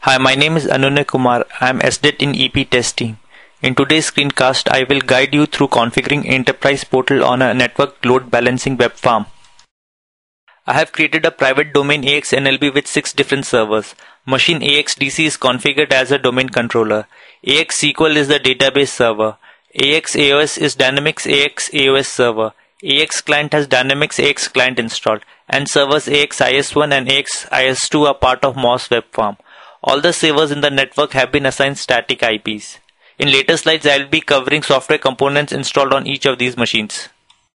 Hi, my name is Anunay Kumar. I am SDET in EP testing. In today's screencast, I will guide you through configuring Enterprise Portal on a network load balancing web farm. I have created a private domain AXNLB with 6 different servers. Machine AXDC is configured as a domain controller. AXSQL is the database server. AXAOS is Dynamics AX AOS server. AX Client has Dynamics AX Client installed, and servers AXIS1 and AXIS2 are part of MOS web farm. All the servers in the network have been assigned static IPs. In later slides, I will be covering software components installed on each of these machines.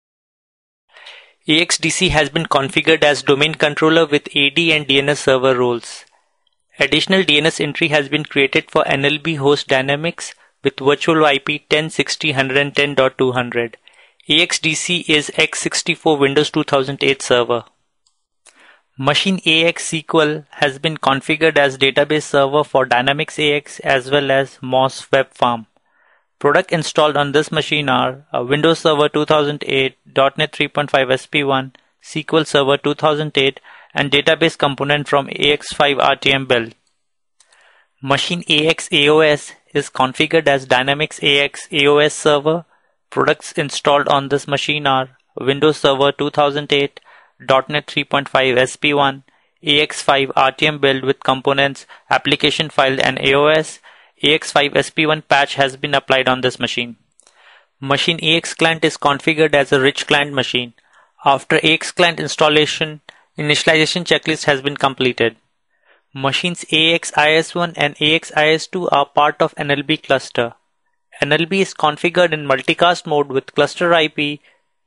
AXDC has been configured as domain controller with AD and DNS server roles. Additional DNS entry has been created for NLB host Dynamics with virtual IP 1060.110.200. AXDC is x64 Windows 2008 server. Machine AXSQL has been configured as database server for Dynamics AX as well as MOS web farm. Products installed on this machine are Windows Server 2008, .NET 3.5 SP1, SQL Server 2008, and database component from AX5 RTM build. Machine AXAOS is configured as Dynamics AX AOS server. Products installed on this machine are Windows Server 2008, .NET 3.5 SP1, AX5 RTM build with components, application file and AOS. AX5 SP1 patch has been applied on this machine. Machine AX Client is configured as a rich client machine. After AX Client installation, initialization checklist has been completed. Machines AXIS1 and AXIS2 are part of NLB cluster. NLB is configured in multicast mode with cluster IP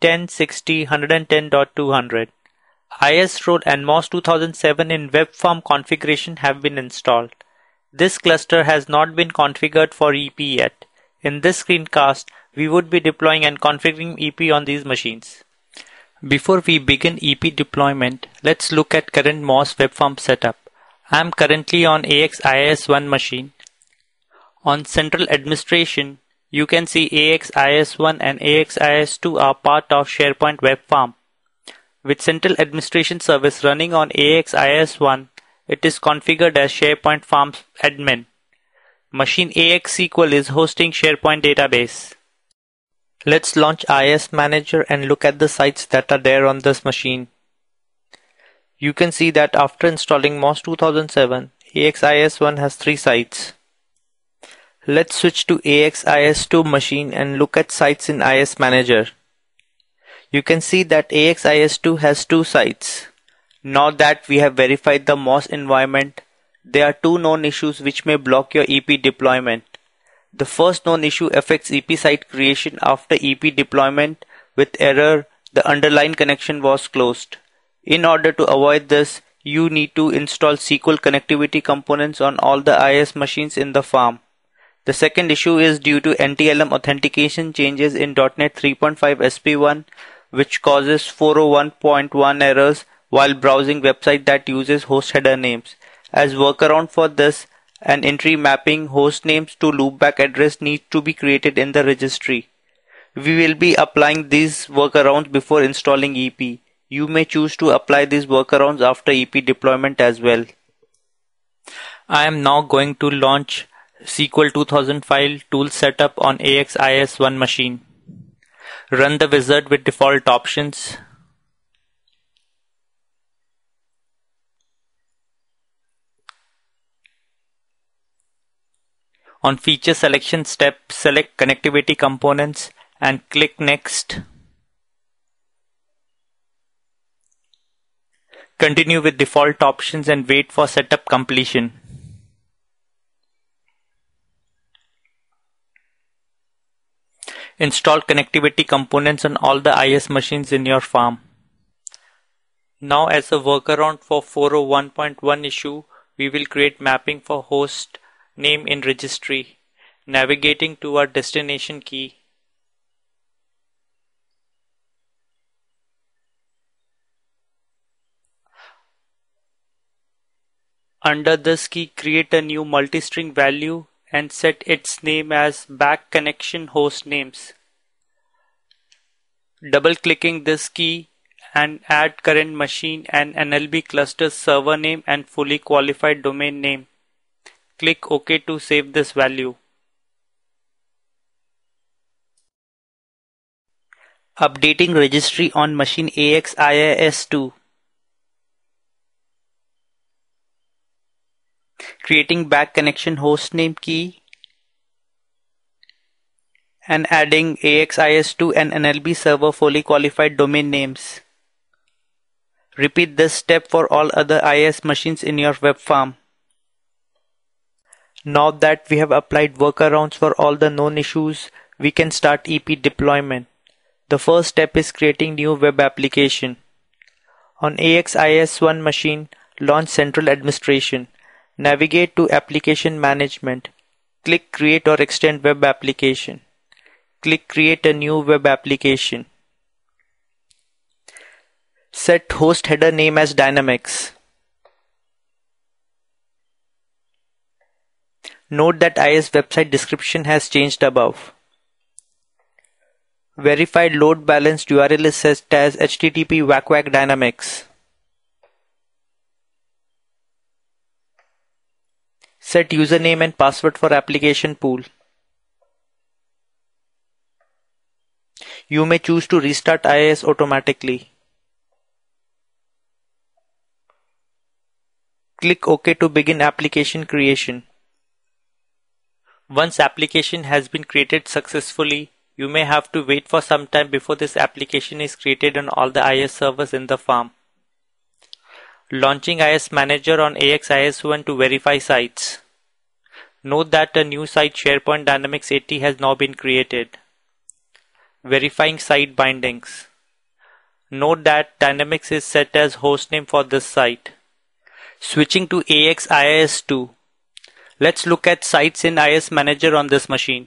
1060.110.200. IS role and MOS 2007 in web farm configuration have been installed. This cluster has not been configured for EP yet. In this screencast, we would be deploying and configuring EP on these machines. Before we begin EP deployment, let's look at current MOS web farm setup. I am currently on AXIS1 machine. On central administration, you can see AXIS1 and AXIS2 are part of SharePoint web farm. With central administration service running on AXIS1, it is configured as SharePoint Farm admin. Machine AXSQL is hosting SharePoint database. Let's launch IS Manager and look at the sites that are there on this machine. You can see that after installing MOS 2007, AXIS1 has 3 sites. Let's switch to AXIS2 machine and look at sites in IS Manager. You can see that AXIS2 has 2 sites. Now that we have verified the MOS environment, there are 2 known issues which may block your EP deployment. The first known issue affects EP site creation after EP deployment with error the underlying connection was closed. In order to avoid this, you need to install SQL connectivity components on all the IS machines in the farm. The second issue is due to NTLM authentication changes in .NET 3.5 SP1, which causes 401.1 errors while browsing website that uses host header names. As workaround for this, an entry mapping host names to loopback address needs to be created in the registry. We will be applying these workarounds before installing EP. You may choose to apply these workarounds after EP deployment as well. I am now going to launch SQL 2000 file tool setup on AXIS1 machine. Run the wizard with default options. On feature selection step, select connectivity components and click next. Continue with default options and wait for setup completion. Install connectivity components on all the IS machines in your farm. Now, as a workaround for 401.1 issue, we will create mapping for host name in registry, navigating to our destination key. Under this key, create a new multi-string value and set its name as back connection host names. Double-clicking this key and add current machine and NLB cluster server name and fully qualified domain name. Click OK to save this value. Updating registry on machine AXIIS2. Creating back connection hostname key and adding AXIS2 and NLB server fully qualified domain names. Repeat this step for all other IIS machines in your web farm. Now that we have applied workarounds for all the known issues, we can start EP deployment. The first step is creating new web application. On AXIS1 machine, launch Central Administration. Navigate to Application Management. Click Create or Extend Web Application. Click Create a new web application. Set host header name as Dynamics. Note that IIS website description has changed above. Verified load balanced URL is set as http whack dynamics. Set username and password for application pool. You may choose to restart IIS automatically. Click OK to begin application creation. Once application has been created successfully, you may have to wait for some time before this application is created on all the IIS servers in the farm. Launching IIS Manager on AXIS1 to verify sites. Note that a new site SharePoint Dynamics 80 has now been created. Verifying site bindings. Note that Dynamics is set as hostname for this site. Switching to AXIS2. Let's look at sites in IIS Manager on this machine.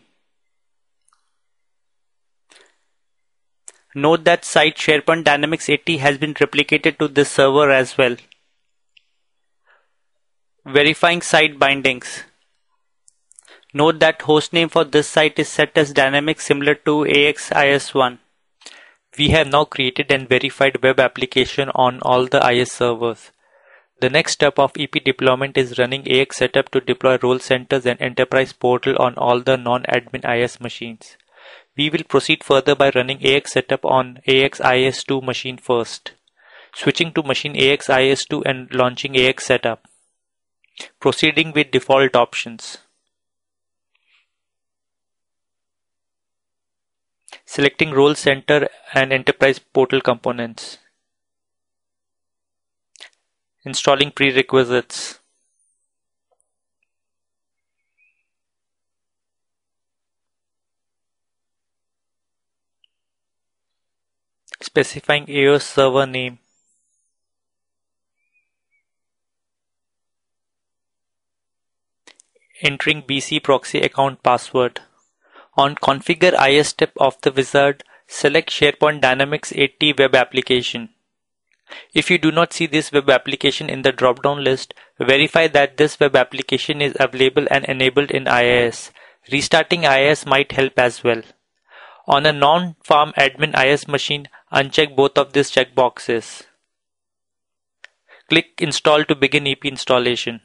Note that site SharePoint Dynamics 80 has been replicated to this server as well. Verifying site bindings. Note that hostname for this site is set as Dynamics similar to AXIS1. We have now created and verified web application on all the IIS servers. The next step of EP deployment is running AX setup to deploy role centers and enterprise portal on all the non-admin IIS machines. We will proceed further by running AX setup on AXIS2 machine first. Switching to machine AXIS2 and launching AX setup. Proceeding with default options. Selecting role center and enterprise portal components. Installing prerequisites. Specifying AOS server name. Entering BC proxy account password. On Configure IIS step of the wizard, select SharePoint Dynamics 80 web application. If you do not see this web application in the drop-down list, verify that this web application is available and enabled in IIS. Restarting IIS might help as well. On a non-farm admin IIS machine, uncheck both of these checkboxes. Click Install to begin EP installation.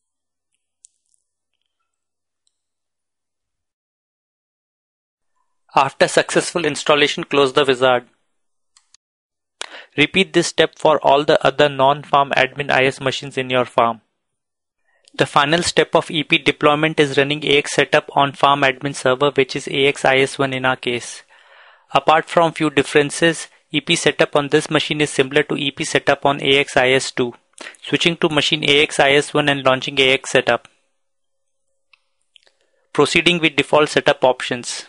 After successful installation, close the wizard. Repeat this step for all the other non-farm admin IIS machines in your farm. The final step of EP deployment is running AX setup on farm admin server, which is AXIS1 in our case. Apart from few differences, EP setup on this machine is similar to EP setup on AXIS2. Switching to machine AXIS1 and launching AX setup. Proceeding with default setup options.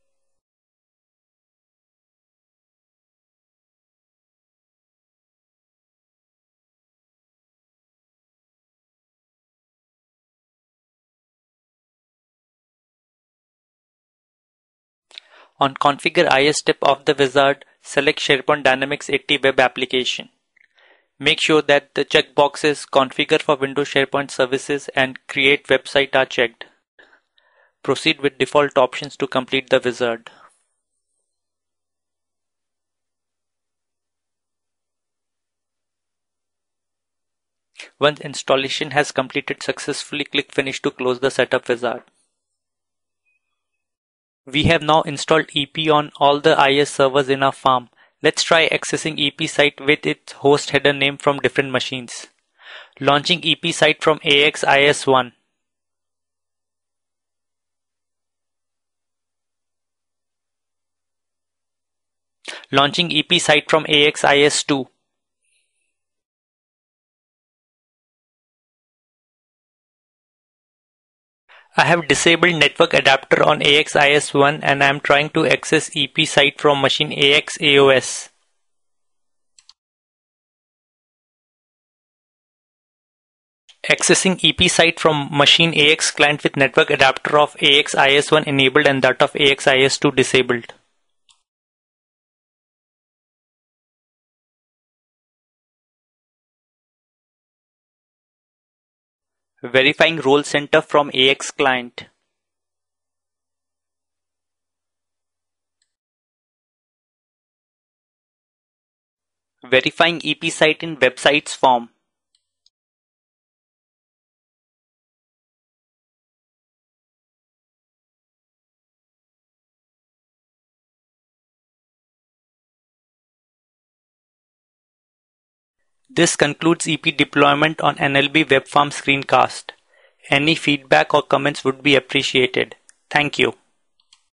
On Configure IIS step of the wizard, select SharePoint Dynamics 80 web application. Make sure that the checkboxes Configure for Windows SharePoint Services and Create Website are checked. Proceed with default options to complete the wizard. Once installation has completed successfully, click Finish to close the setup wizard. We have now installed EP on all the IIS servers in our farm. Let's try accessing EP site with its host header name from different machines. Launching EP site from AXIS1. Launching EP site from AXIS2. I have disabled network adapter on AXIS1 and I am trying to access EP site from machine AXAOS. Accessing EP site from machine AX client with network adapter of AXIS1 enabled and that of AXIS2 disabled. Verifying role center from AX client. Verifying EP site in websites form. This concludes EP deployment on NLB Web Farm screencast. Any feedback or comments would be appreciated. Thank you.